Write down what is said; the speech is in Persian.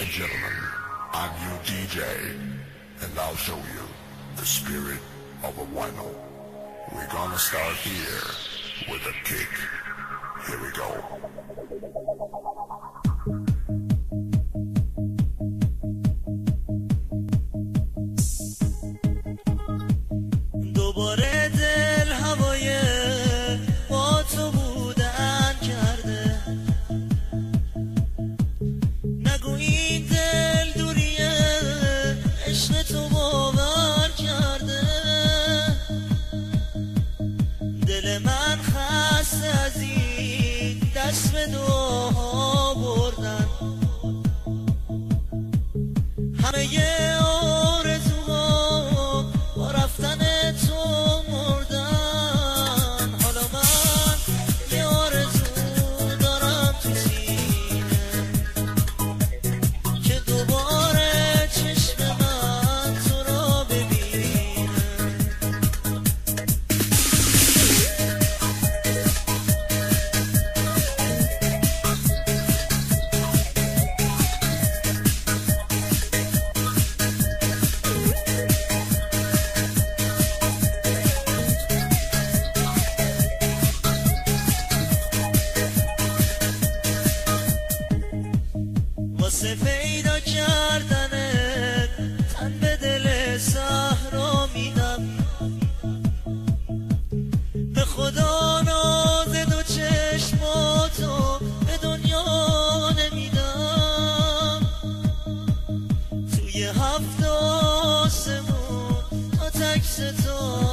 and gentlemen, I'm your DJ, and I'll show you the spirit of a wino. We're gonna start here with a kick. Here we go. دوباره دل هوای با تو بودن کرده، نگو این دل دوریه عشق تو باور کرده. دل من خسته از این دست به دعا بردن، همه یه آرزوها با رفتن تو مردن. حالا من یه آرزو دارم تو سینه که دوباره چشم من تو را ببینه. واسه پیدا کردنت تن به دل صحرا میدم، به خدا ناز دو چشماتو به دنیا نمیدم. توی هفت آسمون تا تک ستاره